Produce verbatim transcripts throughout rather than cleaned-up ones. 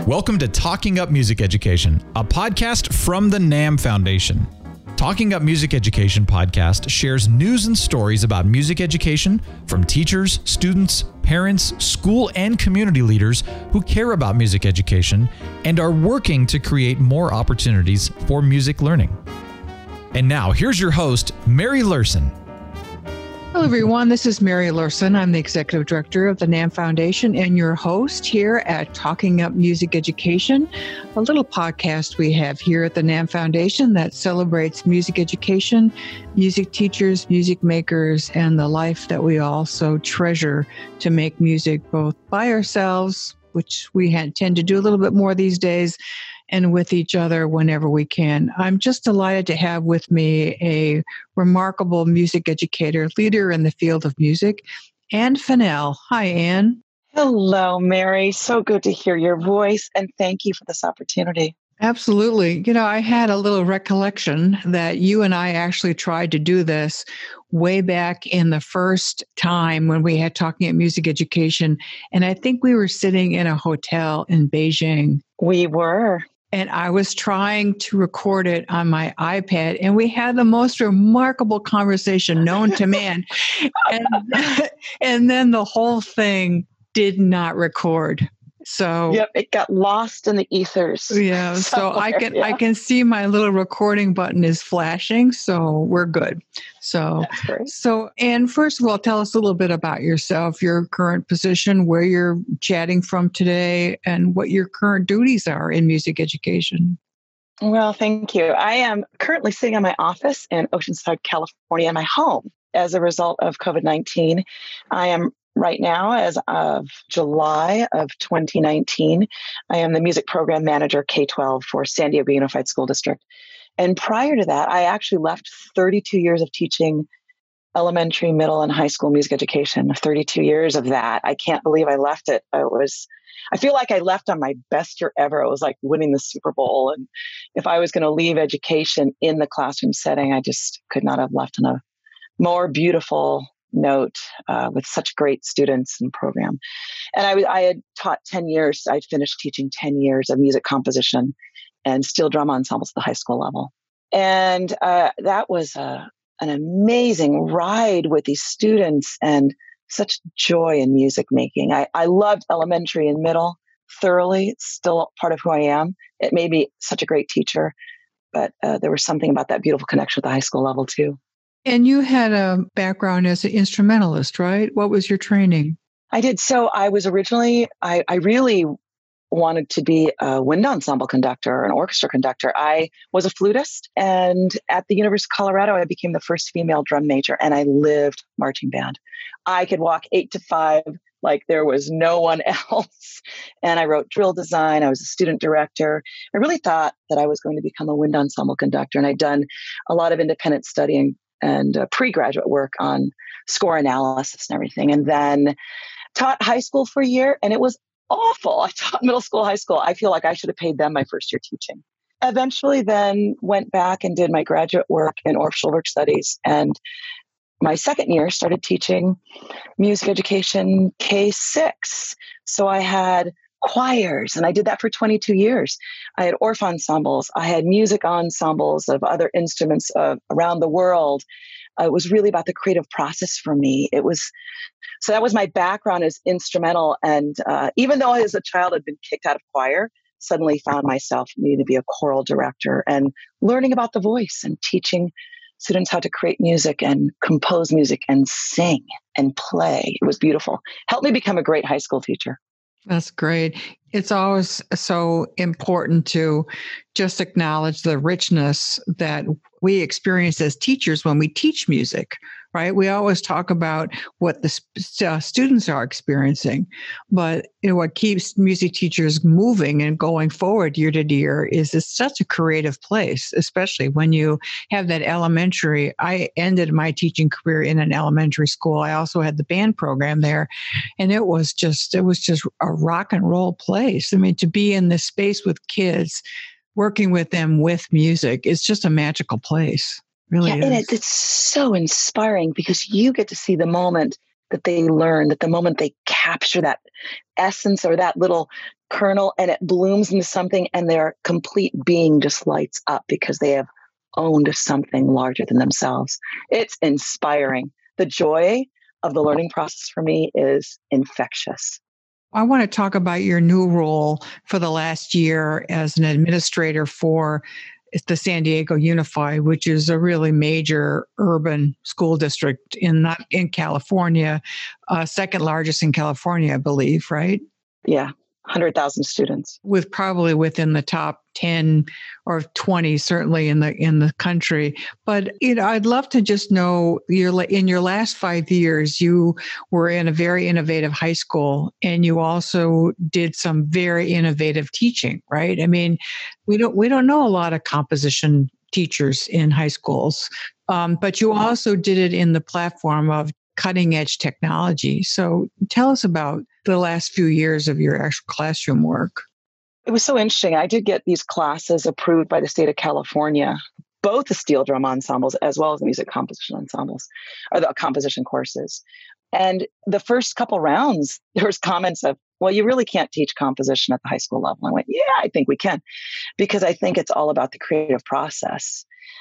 Welcome to Talking Up Music Education, a podcast from the NAMM Foundation. Talking Up Music Education podcast shares news and stories about music education from teachers, students, parents, school, and community leaders who care about music education and are working to create more opportunities for music learning. And now, here's your host, Mary Larson. Hello, everyone. This is Mary Larson. I'm the Executive Director of the NAMM Foundation and your host here at Talking Up Music Education, a little podcast we have here at the NAMM Foundation that celebrates music education, music teachers, music makers, and the life that we all so treasure to make music both by ourselves, which we tend to do a little bit more these days, and with each other whenever we can. I'm just delighted to have with me a remarkable music educator, leader in the field of music, Ann Fennell. Hi, Ann. Hello, Mary. So good to hear your voice, and thank you for this opportunity. Absolutely. You know, I had a little recollection that you and I actually tried to do this way back in the first time when we had Talking About Music Education, and I think we were sitting in a hotel in Beijing. We were. And I was trying to record it on my iPad, and we had the most remarkable conversation known to man. and, and then the whole thing did not record. So yep, it got lost in the ethers. Yeah, so I can yeah. I can see my little recording button is flashing, so we're good. So so and first of all, tell us a little bit about yourself, your current position, where you're chatting from today, and what your current duties are in music education. Well, thank you. I am currently sitting in my office in Oceanside, California, in my home as a result of COVID nineteen. I am right now, as of July of twenty nineteen, I am the music program manager K twelve for San Diego Unified School District. And prior to that, I actually left thirty-two years of teaching elementary, middle, and high school music education. thirty-two years of that. I can't believe I left it. I was, I feel like I left on my best year ever. It was like winning the Super Bowl. And if I was going to leave education in the classroom setting, I just could not have left on a more beautiful note uh, with such great students and program. And I, I had taught ten years. I'd finished teaching ten years of music composition and steel drum ensembles at the high school level. And uh, that was a, an amazing ride with these students and such joy in music making. I, I loved elementary and middle thoroughly. It's still part of who I am. It made me such a great teacher, but uh, there was something about that beautiful connection with the high school level too. And you had a background as an instrumentalist, right? What was your training? I did. So I was originally, I, I really wanted to be a wind ensemble conductor, an orchestra conductor. I was a flutist, and at the University of Colorado, I became the first female drum major, and I lived marching band. I could walk eight to five like there was no one else. And I wrote drill design. I was a student director. I really thought that I was going to become a wind ensemble conductor, and I'd done a lot of independent studying and uh, pre-graduate work on score analysis and everything. And then taught high school for a year, and it was awful. I taught middle school, high school. I feel like I should have paid them my first year teaching. Eventually then went back and did my graduate work in orchestral work studies. And my second year started teaching music education K six. So I had choirs, and I did that for twenty-two years. I had Orff ensembles. I had music ensembles of other instruments uh, around the world. Uh, it was really about the creative process for me. It was, so that was my background as instrumental. And uh, even though as a child I'd been kicked out of choir, suddenly found myself needing to be a choral director and learning about the voice and teaching students how to create music and compose music and sing and play. It was beautiful. Helped me become a great high school teacher. That's great. It's always so important to just acknowledge the richness that we experience as teachers when we teach music, right? We always talk about what the uh, students are experiencing, but you know, what keeps music teachers moving and going forward year to year is it's such a creative place, especially when you have that elementary. I ended my teaching career in an elementary school. I also had the band program there, and it was just, it was just a rock and roll place. I mean, to be in this space with kids, working with them with music, it's just a magical place. Really yeah, is. And it, it's so inspiring because you get to see the moment that they learn, that the moment they capture that essence or that little kernel and it blooms into something and their complete being just lights up because they have owned something larger than themselves. It's inspiring. The joy of the learning process for me is infectious. I want to talk about your new role for the last year as an administrator for the San Diego Unified, which is a really major urban school district in not in California, uh, second largest in California, I believe, right? Yeah, one hundred thousand students. With probably within the top ten or twenty, certainly in the in the country. But you know, I'd love to just know your in your last five years, you were in a very innovative high school, and you also did some very innovative teaching, right? I mean, we don't we don't know a lot of composition teachers in high schools, um, but you also did it in the platform of cutting edge technology. So tell us about the last few years of your actual classroom work. It was so interesting. I did get these classes approved by the state of California, both the steel drum ensembles as well as the music composition ensembles, or the composition courses. And the first couple rounds, there was comments of, well, you really can't teach composition at the high school level. I went, yeah, I think we can, because I think it's all about the creative process.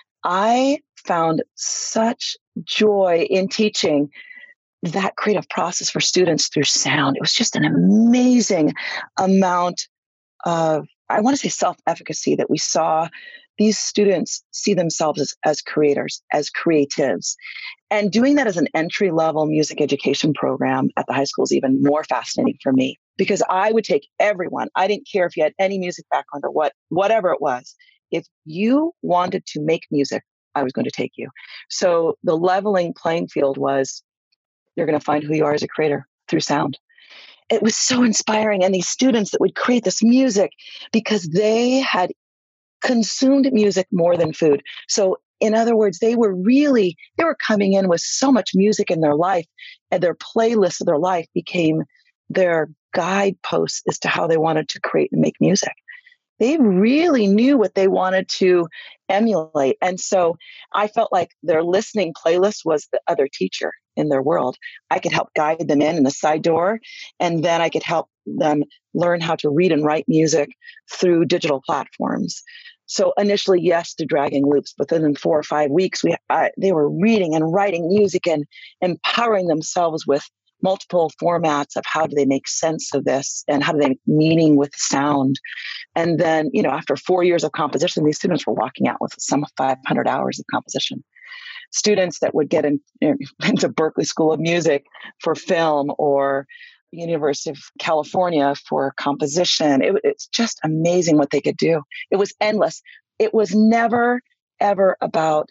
I found such joy in teaching that creative process for students through sound. It was just an amazing amount of, I want to say, self-efficacy that we saw these students see themselves as, as creators, as creatives. And doing that as an entry-level music education program at the high school is even more fascinating for me, because I would take everyone. I didn't care if you had any music background or what, whatever it was. If you wanted to make music, I was going to take you. So the leveling playing field was, you're going to find who you are as a creator through sound. It was so inspiring. And these students that would create this music because they had consumed music more than food. So in other words, they were really, they were coming in with so much music in their life, and their playlist of their life became their guideposts as to how they wanted to create and make music. They really knew what they wanted to emulate. And so I felt like their listening playlist was the other teacher in their world. I could help guide them in in the side door, and then I could help them learn how to read and write music through digital platforms. So initially, yes, to dragging loops, but then in four or five weeks, we uh, they were reading and writing music and empowering themselves with multiple formats of how do they make sense of this and how do they make meaning with sound. And then, you know, after four years of composition, these students were walking out with some five hundred hours of composition. Students that would get in, into Berklee School of Music for film or University of California for composition. It, it's just amazing what they could do. It was endless. It was never, ever about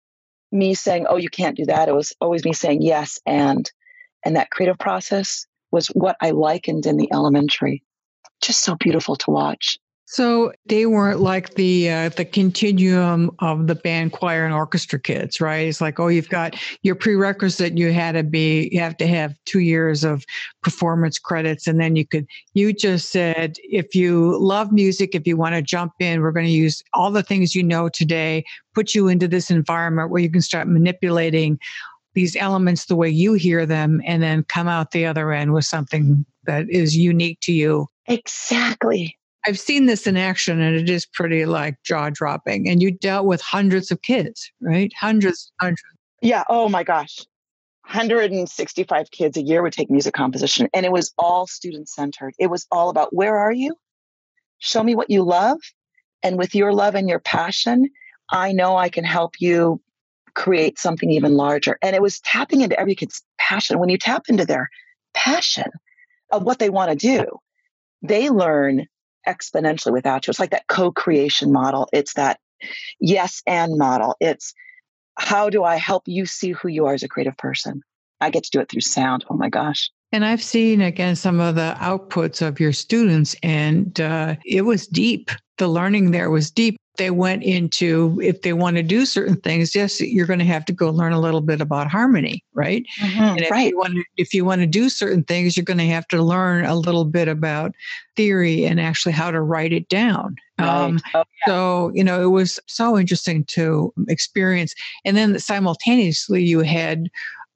me saying, oh, you can't do that. It was always me saying yes. And, and that creative process was what I likened in the elementary. Just so beautiful to watch. So they weren't like the uh, the continuum of the band, choir, and orchestra kids, right? It's like, oh, you've got your prerequisite. You had to be, you have to have two years of performance credits, and then you could. You just said, if you love music, if you want to jump in, we're going to use all the things you know today, put you into this environment where you can start manipulating these elements the way you hear them, and then come out the other end with something that is unique to you. Exactly. I've seen this in action, and it is pretty like jaw dropping. And you dealt with hundreds of kids, right? Hundreds, hundreds. Yeah. Oh my gosh. one hundred sixty-five kids a year would take music composition, and it was all student centered. It was all about, where are you? Show me what you love. And with your love and your passion, I know I can help you create something even larger. And it was tapping into every kid's passion. When you tap into their passion of what they want to do, they learn exponentially without you. It's like that co-creation model. It's that yes and model. It's, how do I help you see who you are as a creative person? I get to do it through sound. Oh my gosh. And I've seen, again, some of the outputs of your students, and uh, it was deep. The learning there was deep. They went into, if they want to do certain things, yes, you're going to have to go learn a little bit about harmony, right? Mm-hmm, and if right. you want to, if you want to do certain things, you're going to have to learn a little bit about theory and actually how to write it down. Right. Um, Oh, yeah. So, you know, it was so interesting to experience. And then simultaneously, you had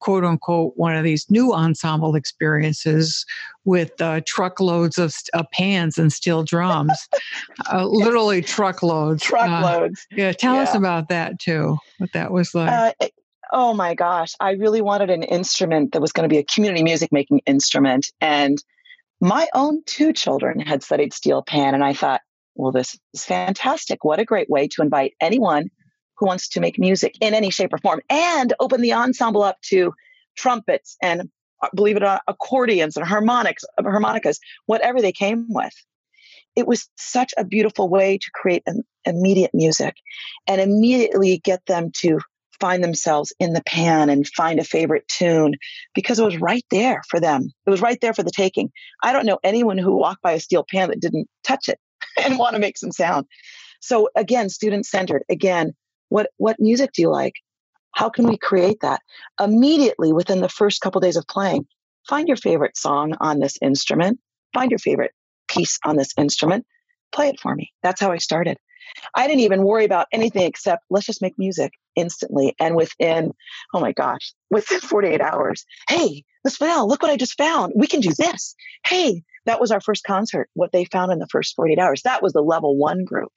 quote unquote, one of these new ensemble experiences with uh, truckloads of, of pans and steel drums, uh, literally truckloads. Truckloads. Uh, yeah. Tell yeah. us about that too, what that was like. Uh, it, oh my gosh. I really wanted an instrument that was going to be a community music making instrument. And my own two children had studied steel pan. And I thought, well, this is fantastic. What a great way to invite anyone who wants to make music in any shape or form and open the ensemble up to trumpets and, believe it or not, accordions and harmonics, harmonicas, whatever they came with. It was such a beautiful way to create an immediate music and immediately get them to find themselves in the pan and find a favorite tune because it was right there for them. It was right there for the taking. I don't know anyone who walked by a steel pan that didn't touch it and want to make some sound. So again, student-centered. Again, what, what music do you like? How can we create that? Immediately within the first couple of days of playing, find your favorite song on this instrument, find your favorite piece on this instrument, play it for me. That's how I started. I didn't even worry about anything except let's just make music instantly. And within, oh my gosh, within forty-eight hours, hey, Miss Fennell, look what I just found. We can do this. Hey, that was our first concert, what they found in the first forty-eight hours. That was the level one group.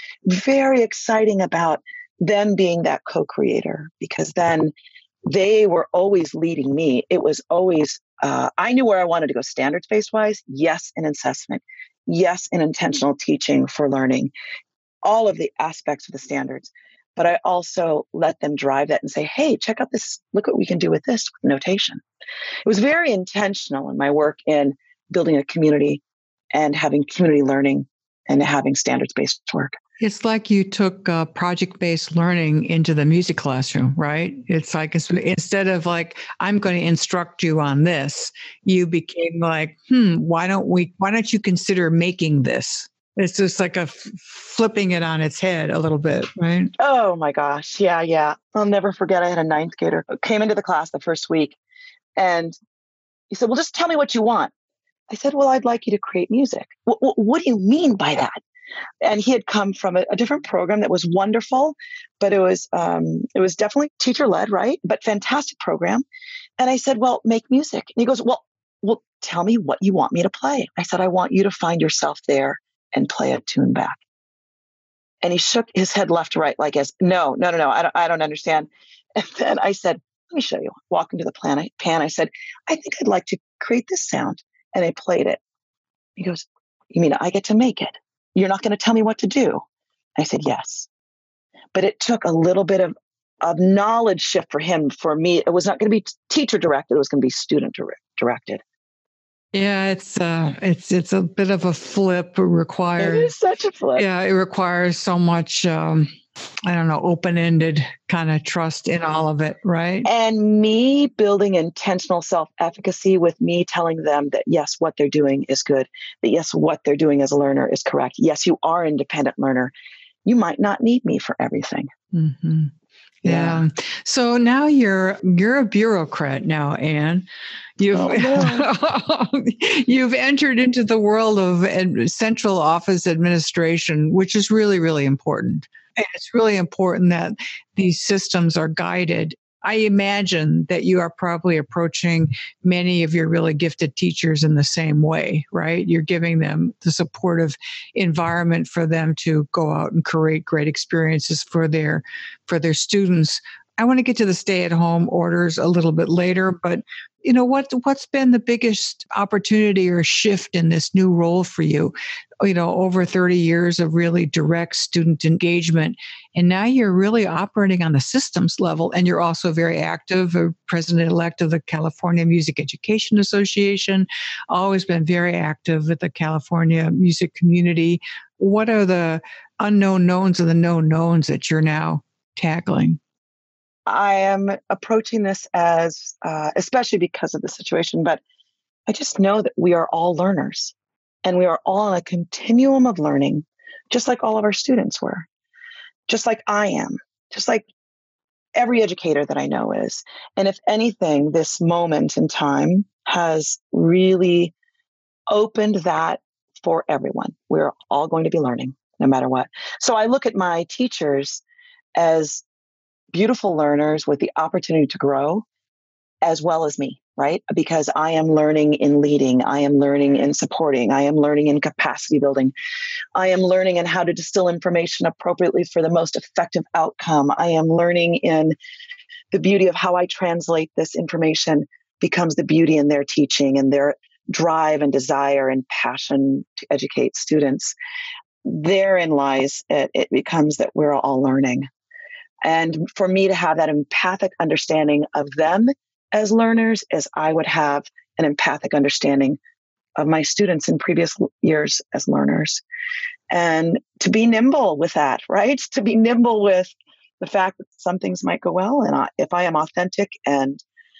Very exciting about them being that co-creator because then they were always leading me. It was always, uh, I knew where I wanted to go standards-based wise. Yes, in assessment. Yes, in intentional teaching for learning. All of the aspects of the standards. But I also let them drive that and say, hey, check out this. Look what we can do with this with notation. It was very intentional in my work in building a community and having community learning and having standards-based work. It's like you took uh, project-based learning into the music classroom, right? It's like it's, instead of like, I'm going to instruct you on this, you became like, hmm, why don't we, why don't you consider making this? It's just like a f- flipping it on its head a little bit, right? Oh my gosh. Yeah, yeah. I'll never forget. I had a ninth grader who came into the class the first week and he said, well, just tell me what you want. I said, well, I'd like you to create music. W- w- what do you mean by that? And he had come from a, a different program that was wonderful, but it was um, it was definitely teacher led, right? But fantastic program. And I said, well, make music. And he goes, well, well, tell me what you want me to play. I said, I want you to find yourself there and play a tune back. And he shook his head left to right, like as no, no, no, no, I don't, I don't understand. And then I said, let me show you. Walk into the plan, I, pan. I said, I think I'd like to create this sound. And I played it. He goes, you mean I get to make it? You're not going to tell me what to do? I said, yes. But it took a little bit of, of knowledge shift for him. For me, it was not going to be teacher directed. It was going to be student directed. Yeah, it's uh, it's it's a bit of a flip. It requires it is such a flip. Yeah, it requires so much. Um, I don't know, open-ended kind of trust in all of it, right? And me building intentional self-efficacy with me telling them that yes, what they're doing is good. That yes, what they're doing as a learner is correct. Yes, you are an independent learner. You might not need me for everything. Mm-hmm. Yeah. yeah. So now you're you're a bureaucrat now, Anne. You've oh, no. you've entered into the world of ad- central office administration, which is really, really important. And it's really important that these systems are guided. I imagine that you are probably approaching many of your really gifted teachers in the same way, right? You're giving them the supportive environment for them to go out and create great experiences for their for their students. I want to get to the stay-at-home orders a little bit later, but you know what? What's been the biggest opportunity or shift in this new role for you? You know, over thirty years of really direct student engagement, and now you're really operating on the systems level, and you're also very active, a president-elect of the California Music Education Association, always been very active with the California music community. What are the unknown knowns and the known knowns that you're now tackling? I am approaching this as, uh, especially because of the situation, but I just know that we are all learners and we are all on a continuum of learning, just like all of our students were, just like I am, just like every educator that I know is. And if anything, this moment in time has really opened that for everyone. We're all going to be learning no matter what. So I look at my teachers as beautiful learners with the opportunity to grow as well as me, right? Because I am learning in leading, I am learning in supporting, I am learning in capacity building, I am learning in how to distill information appropriately for the most effective outcome. I am learning in the beauty of how I translate this information becomes the beauty in their teaching and their drive and desire and passion to educate students. Therein lies it, it becomes that we're all learning. And for me to have that empathic understanding of them as learners as I would have an empathic understanding of my students in previous years as learners. And to be nimble with that, right? To be nimble with the fact that some things might go well. And I, if I am authentic and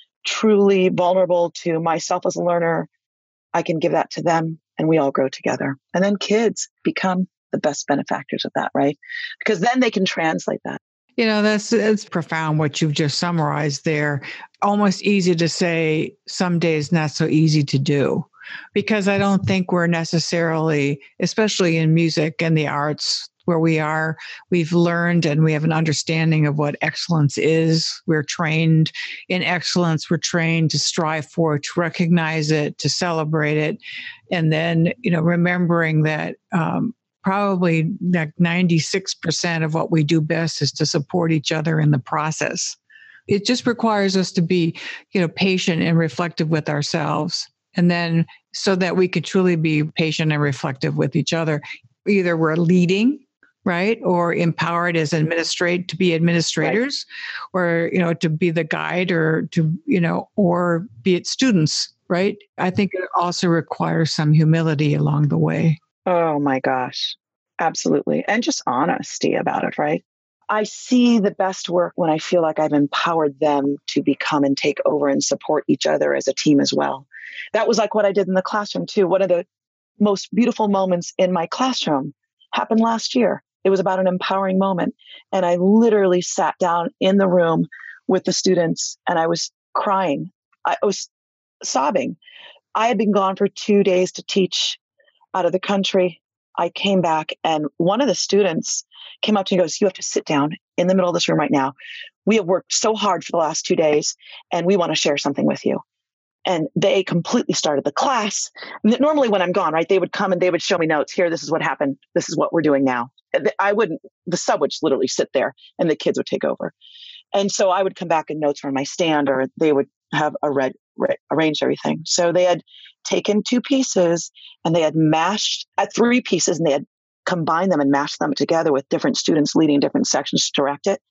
truly vulnerable to myself as a learner, I can give that to them and we all grow together. And then kids become the best benefactors of that, right? Because then they can translate that. You know, that's it's profound what you've just summarized there. Almost easy to say, some days not so easy to do, because I don't think we're necessarily, especially in music and the arts where we are, we've learned and we have an understanding of what excellence is. We're trained in excellence. We're trained to strive for it, to recognize it, to celebrate it. And then, you know, remembering that, um, probably like ninety-six percent of what we do best is to support each other in the process. It just requires us to be, you know, patient and reflective with ourselves. And then so that we could truly be patient and reflective with each other, either we're leading, right? Or empowered as administrate to be administrators, right. Or, you know, to be the guide or to, you know, or be it students, right? I think it also requires some humility along the way. Oh my gosh, absolutely. And just honesty about it, right? I see the best work when I feel like I've empowered them to become and take over and support each other as a team as well. That was like what I did in the classroom too. One of the most beautiful moments in my classroom happened last year. It was about an empowering moment. And I literally sat down in the room with the students and I was crying. I was sobbing. I had been gone for two days to teach out of the country. I came back and one of the students came up to me and goes, "You have to sit down in the middle of this room right now. We have worked so hard for the last two days and we want to share something with you." And they completely started the class. Normally when I'm gone, right, they would come and they would show me notes. Here, this is what happened. This is what we're doing now. I wouldn't, the sub would literally sit there and the kids would take over. And so I would come back and notes were on my stand or they would have a red, red arranged everything. So they had taken two pieces and they had mashed at three pieces and they had combined them and mashed them together with different students leading different sections to direct it.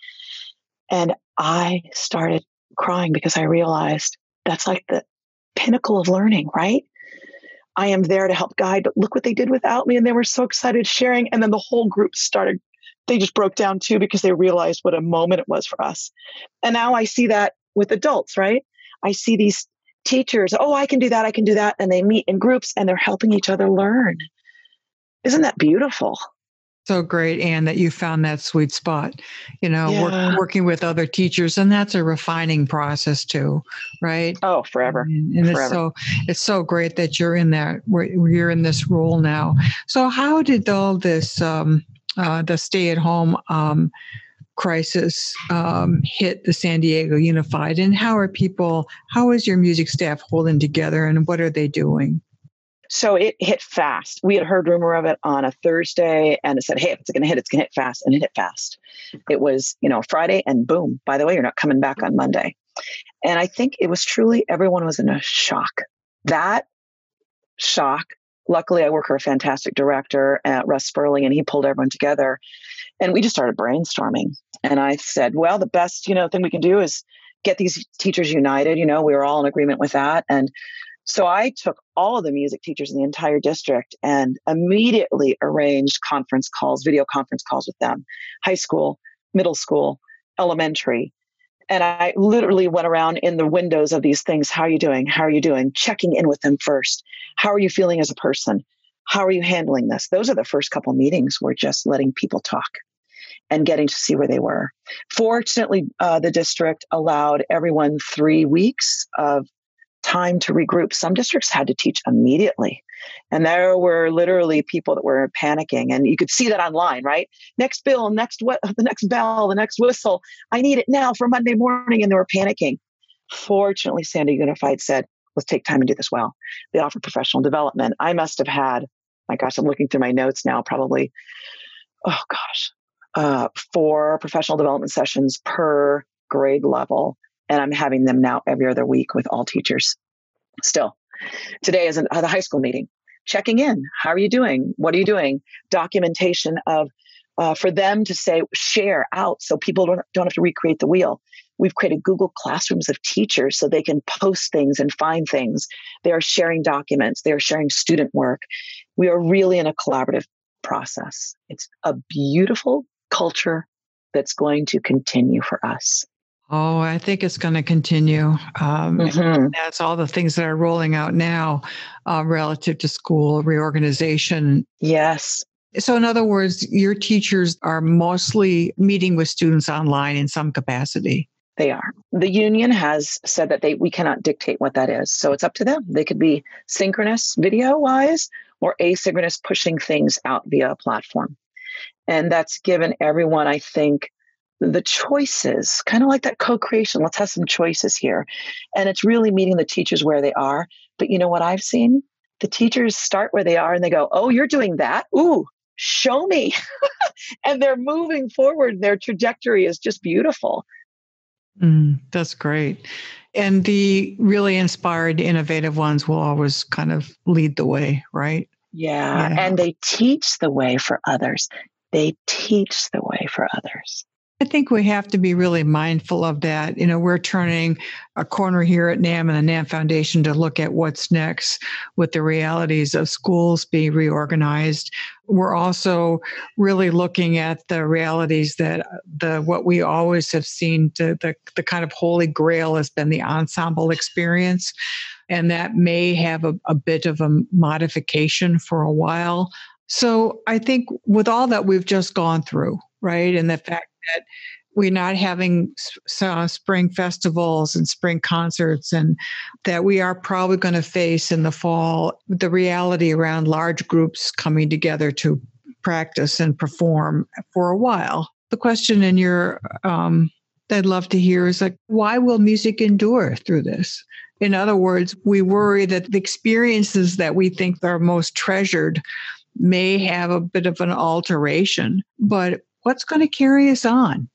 And I started crying because I realized that's like the pinnacle of learning, right? I am there to help guide, but look what they did without me. And they were so excited sharing. And then the whole group started, they just broke down too, because they realized what a moment it was for us. And now I see that with adults, right? I see these teachers, oh, I can do that, I can do that. And they meet in groups and they're helping each other learn. Isn't that beautiful? So great, Anne, that you found that sweet spot, you know, yeah. work, working with other teachers. And that's a refining process too, right? Oh, forever. And, and forever. it's so it's so great that you're in that, you're in this role now. So how did all this, um, uh, the stay-at-home um, crisis um, hit the San Diego Unified? And how are people, how is your music staff holding together and what are they doing? So it hit fast. We had heard rumor of it on a Thursday and it said, hey, if it's going to hit, it's going to hit fast. And it hit fast. It was, you know, Friday and boom, by the way, you're not coming back on Monday. And I think it was truly, everyone was in a shock. That shock. Luckily, I work for a fantastic director at Russ Sperling and he pulled everyone together and we just started brainstorming. And I said, well, the best, you know, thing we can do is get these teachers united. You know, we were all in agreement with that. And so I took all of the music teachers in the entire district and immediately arranged conference calls, video conference calls with them, high school, middle school, elementary. And I literally went around in the windows of these things. How are you doing? How are you doing? Checking in with them first. How are you feeling as a person? How are you handling this? Those are the first couple of meetings. We're just letting people talk and getting to see where they were. Fortunately, uh, the district allowed everyone three weeks of time to regroup. Some districts had to teach immediately. And there were literally people that were panicking. And you could see that online, right? Next bill, next what, the next bell, the next whistle. I need it now for Monday morning. And they were panicking. Fortunately, Sandy Unified said, let's take time and do this well. They offer professional development. I must have had, my gosh, I'm looking through my notes now, probably, oh gosh, uh, four professional development sessions per grade level. And I'm having them now every other week with all teachers. Still, today is an, uh, the high school meeting, checking in. How are you doing? What are you doing? Documentation of, uh, for them to say, share out so people don't, don't have to recreate the wheel. We've created Google Classrooms of teachers so they can post things and find things. They are sharing documents. They are sharing student work. We are really in a collaborative process. It's a beautiful culture that's going to continue for us. Oh, I think it's going to continue. Um, Mm-hmm. That's all the things that are rolling out now uh, relative to school reorganization. Yes. So in other words, your teachers are mostly meeting with students online in some capacity. They are. The union has said that they we cannot dictate what that is. So it's up to them. They could be synchronous video-wise or asynchronous, pushing things out via a platform. And that's given everyone, I think, the choices, kind of like that co-creation. Let's have some choices here. And it's really meeting the teachers where they are. But you know what I've seen? The teachers start where they are and they go, oh, you're doing that? Ooh, show me. And they're moving forward. Their trajectory is just beautiful. Mm, that's great. And the really inspired, innovative ones will always kind of lead the way, right? Yeah. Yeah. And they teach the way for others. They teach the way for others. I think we have to be really mindful of that. You know, we're turning a corner here at NAM and the NAM Foundation to look at what's next with the realities of schools being reorganized. We're also really looking at the realities that the what we always have seen, to the, the kind of holy grail has been the ensemble experience. And that may have a, a bit of a modification for a while. So I think with all that we've just gone through, right, and the fact that we're not having uh, spring festivals and spring concerts, and that we are probably going to face in the fall the reality around large groups coming together to practice and perform for a while. The question in your um, that I'd love to hear is like, why will music endure through this? In other words, we worry that the experiences that we think are most treasured may have a bit of an alteration, but what's going to carry us on?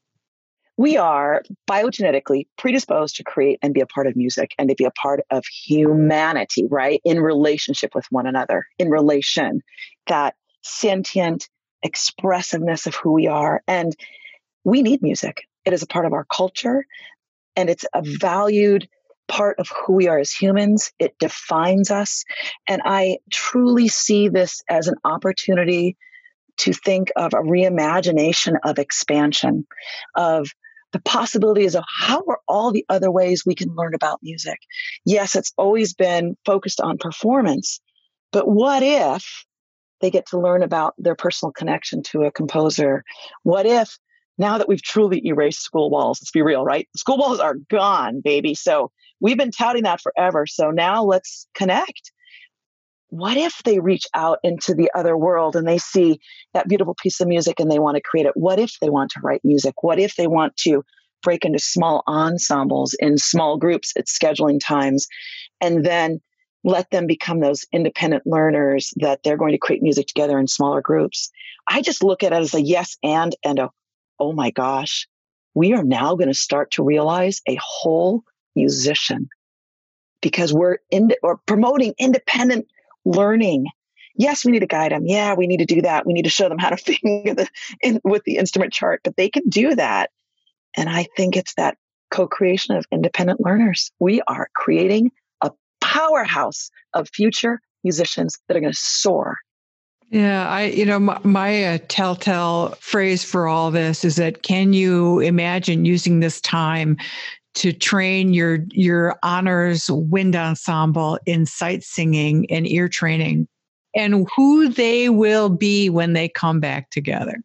We are biogenetically predisposed to create and be a part of music and to be a part of humanity, right? In relationship with one another, in relation, that sentient expressiveness of who we are. And we need music. It is a part of our culture, and it's a valued part of who we are as humans. It defines us. And I truly see this as an opportunity to think of a reimagination of expansion, of the possibilities of how are all the other ways we can learn about music. Yes, it's always been focused on performance, but what if they get to learn about their personal connection to a composer? What if, now that we've truly erased school walls, let's be real, right? School walls are gone, baby. So we've been touting that forever. So now let's connect. What if they reach out into the other world and they see that beautiful piece of music and they want to create it? What if they want to write music? What if they want to break into small ensembles in small groups at scheduling times, and then let them become those independent learners that they're going to create music together in smaller groups? I just look at it as a yes and and a, oh my gosh, we are now going to start to realize a whole musician, because we're in or promoting independent learning. Yes, we need to guide them. Yeah, we need to do that. We need to show them how to finger the in, with the instrument chart, but they can do that. And I think it's that co-creation of independent learners. We are creating a powerhouse of future musicians that are going to soar. Yeah, I, you know, my, my uh, telltale phrase for all this is that, can you imagine using this time to train your your honors wind ensemble in sight singing and ear training, and who they will be when they come back together?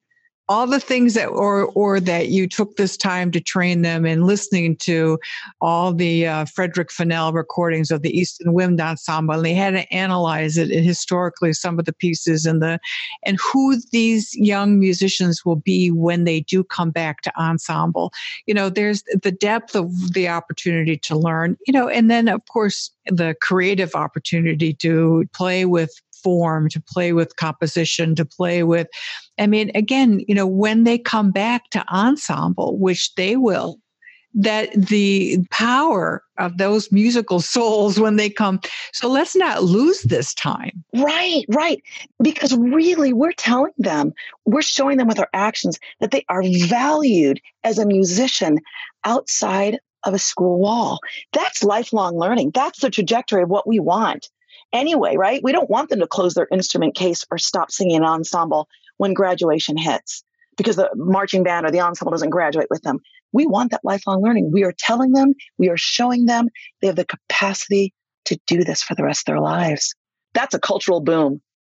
all the things that, or or that you took this time to train them in listening to all the uh, Frederick Fennell recordings of the Eastern Wind Ensemble, and they had to analyze it historically, some of the pieces and the and who these young musicians will be when they do come back to ensemble. You know, there's the depth of the opportunity to learn. You know, and then of course the creative opportunity to play with form, to play with composition, to play with, I mean, again, you know, when they come back to ensemble, which they will, that the power of those musical souls when they come. So let's not lose this time. Right, right. Because really, we're telling them, we're showing them with our actions that they are valued as a musician outside of a school wall. That's lifelong learning. That's the trajectory of what we want. Anyway, right? We don't want them to close their instrument case or stop singing an ensemble when graduation hits because the marching band or the ensemble doesn't graduate with them. We want that lifelong learning. We are telling them, we are showing them they have the capacity to do this for the rest of their lives. That's a cultural boom.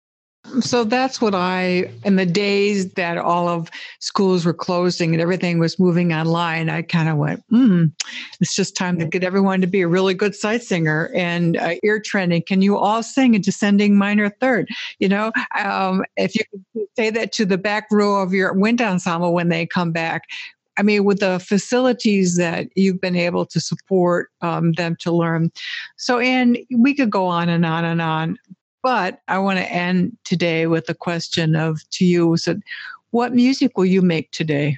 So that's what I, in the days that all of schools were closing and everything was moving online, I kind of went, hmm, it's just time to get everyone to be a really good sight singer and uh, ear training. Can you all sing a descending minor third? You know, um, if you could say that to the back row of your wind ensemble when they come back, I mean, with the facilities that you've been able to support um, them to learn. So, Anne, we could go on and on and on. But I want to end today with a question of to you. So, what music will you make today?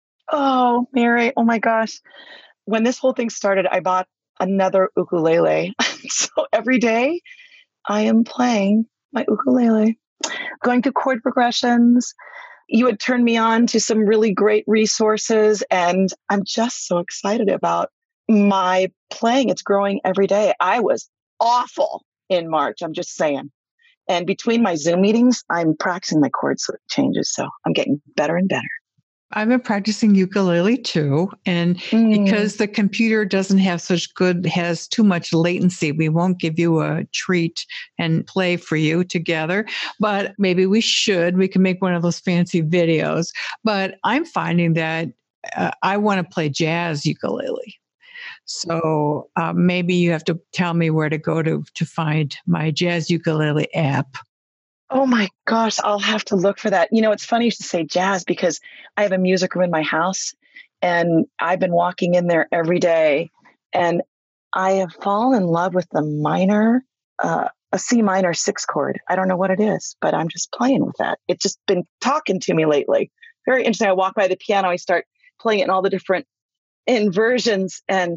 Oh, Mary. Oh, my gosh. When this whole thing started, I bought another ukulele. So every day I am playing my ukulele, going through chord progressions. You had turned me on to some really great resources, and I'm just so excited about my playing. It's growing every day. I was awful in March, I'm just saying. And between my Zoom meetings, I'm practicing my chord changes. So I'm getting better and better. I've been practicing ukulele too. And mm. because the computer doesn't have such good, has too much latency, we won't give you a treat and play for you together. But maybe we should. We can make one of those fancy videos. But I'm finding that uh, I want to play jazz ukulele. So uh, maybe you have to tell me where to go to to find my jazz ukulele app. Oh my gosh, I'll have to look for that. You know, it's funny you should say jazz because I have a music room in my house and I've been walking in there every day and I have fallen in love with the minor, uh, a C minor six chord. I don't know what it is, but I'm just playing with that. It's just been talking to me lately. Very interesting. I walk by the piano, I start playing it in all the different inversions and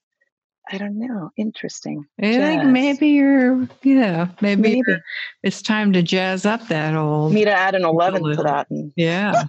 I don't know. Interesting. I jazz. think maybe you're, yeah, maybe, maybe. You're, it's time to jazz up that old. Me to add an eleven to that. Yeah.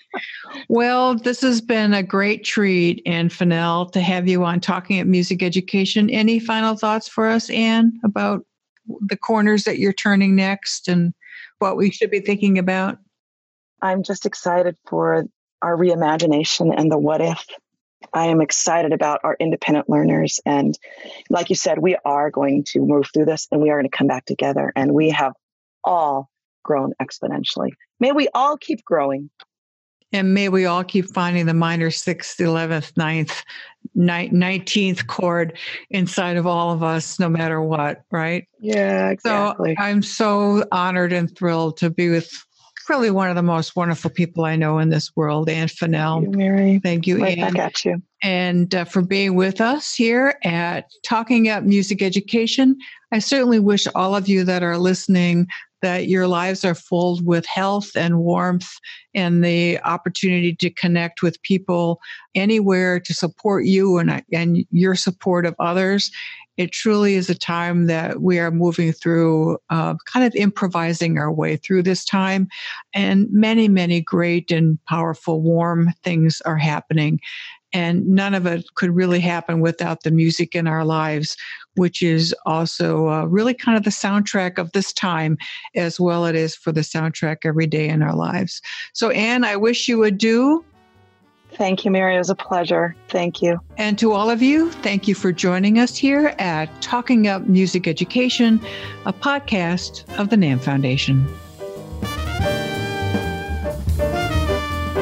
Well, this has been a great treat, Anne Fennell, to have you on Talking Up Music Education. Any final thoughts for us, Anne, about the corners that you're turning next and what we should be thinking about? I'm just excited for our reimagination and the what if. I am excited about our independent learners. And like you said, we are going to move through this and we are going to come back together. And we have all grown exponentially. May we all keep growing. And may we all keep finding the minor sixth, eleventh, ninth, nineteenth chord inside of all of us, no matter what, right? Yeah, exactly. So I'm so honored and thrilled to be with really one of the most wonderful people I know in this world, Anne Fennell. Thank you, Mary. Thank you, right Anne. Back at you. And uh, for being with us here at Talking Up Music Education. I certainly wish all of you that are listening that your lives are full with health and warmth and the opportunity to connect with people anywhere to support you and, and your support of others. It truly is a time that we are moving through, uh, kind of improvising our way through this time. And many, many great and powerful, warm things are happening. And none of it could really happen without the music in our lives, which is also uh, really kind of the soundtrack of this time, as well it is for the soundtrack every day in our lives. So, Anne, I wish you adieu. Thank you, Mary. It was a pleasure. Thank you. And to all of you, thank you for joining us here at Talking Up Music Education, a podcast of the NAMM Foundation.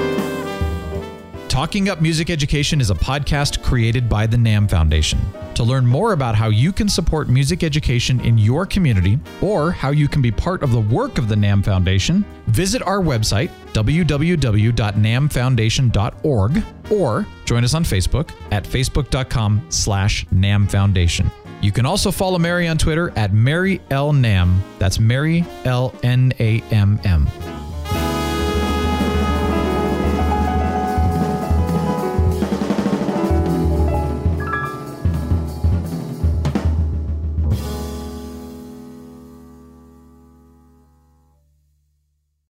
Talking Up Music Education is a podcast created by the NAMM Foundation. To learn more about how you can support music education in your community or how you can be part of the work of the NAMM Foundation, visit our website, w w w dot nam foundation dot org, or join us on Facebook at facebook dot com slash nam foundation. You can also follow Mary on Twitter at Mary L. Namm. That's Mary L N A M M.